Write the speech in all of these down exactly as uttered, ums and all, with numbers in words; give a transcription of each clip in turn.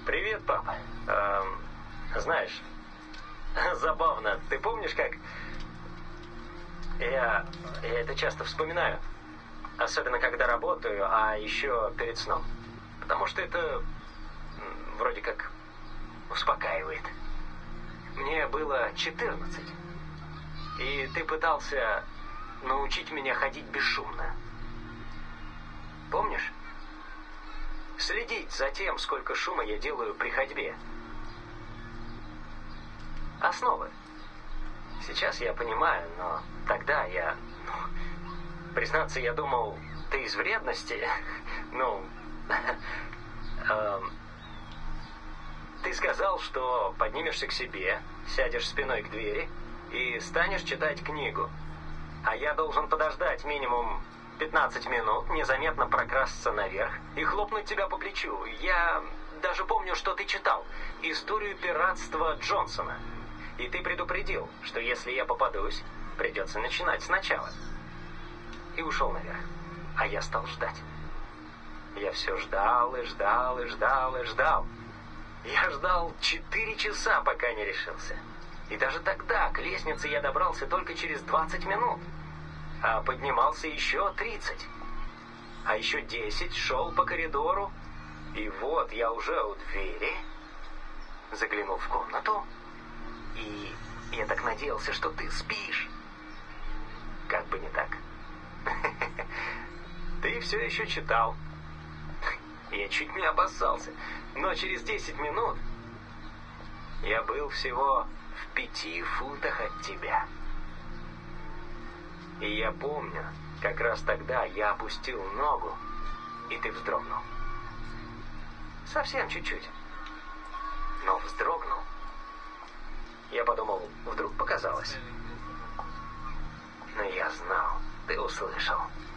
Привет, папа. Эм, знаешь, забавно. Ты помнишь, как... Я, я это часто вспоминаю. Особенно, когда работаю, а еще перед сном. Потому что это м, вроде как успокаивает. Мне было четырнадцать. И ты пытался научить меня ходить бесшумно. Помнишь? Следить за тем, сколько шума я делаю при ходьбе. Основы. Сейчас я понимаю, но тогда я... Ну, признаться, я думал, ты из вредности. Ну... эм, ты сказал, что поднимешься к себе, сядешь спиной к двери и станешь читать книгу. А я должен подождать минимум пятнадцать минут, незаметно прокрасться наверх и хлопнуть тебя по плечу. Я даже помню, что ты читал «Историю пиратства Джонсона». И ты предупредил, что если я попадусь, придется начинать сначала. И ушел наверх. А я стал ждать. Я все ждал и ждал и ждал и ждал. Я ждал четыре часа, пока не решился. И даже тогда к лестнице я добрался только через двадцать минут. А поднимался еще тридцать. А еще десять шел по коридору. И вот я уже у двери. Заглянул в комнату. И я так надеялся, что ты спишь. Как бы не так. Ты все еще читал. Я чуть не обоссался. Но через десять минут я был всего в пяти футах от тебя. И я помню, как раз тогда я опустил ногу, и ты вздрогнул. Совсем чуть-чуть. Но вздрогнул. Я подумал, вдруг показалось. Но я знал, ты услышал.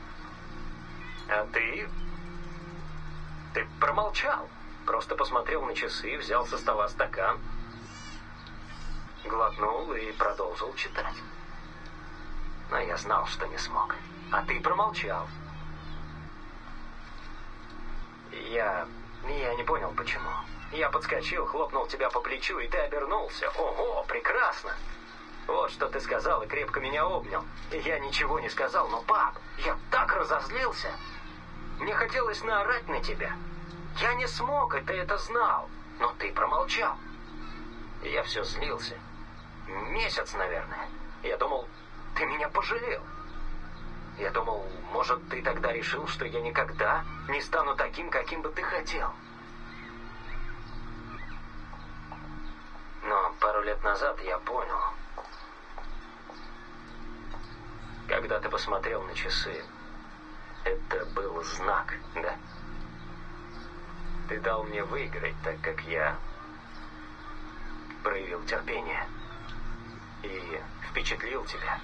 А ты... Ты промолчал. Просто посмотрел на часы, взял со стола стакан, глотнул и продолжил читать. Но я знал, что не смог. А ты промолчал. Я... Я не понял, почему. Я подскочил, хлопнул тебя по плечу, и ты обернулся. Ого, прекрасно! Вот что ты сказал и крепко меня обнял. И я ничего не сказал, но, пап, я так разозлился. Мне хотелось наорать на тебя. Я не смог, и ты это знал. Но ты промолчал. И я все злился. Месяц, наверное. Я думал, ты меня пожалел. Я думал, может, ты тогда решил, что я никогда не стану таким, каким бы ты хотел. Но пару лет назад я понял. Когда ты посмотрел на часы, это был знак, да? Ты дал мне выиграть, так как я проявил терпение и впечатлил тебя.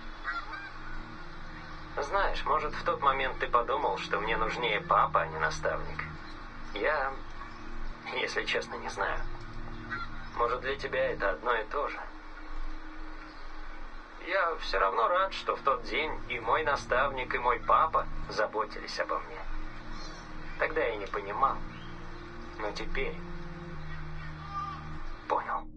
Знаешь, может, в тот момент ты подумал, что мне нужнее папа, а не наставник. Я, если честно, не знаю. Может, для тебя это одно и то же. Я все равно рад, что в тот день и мой наставник, и мой папа заботились обо мне. Тогда я не понимал, но теперь понял.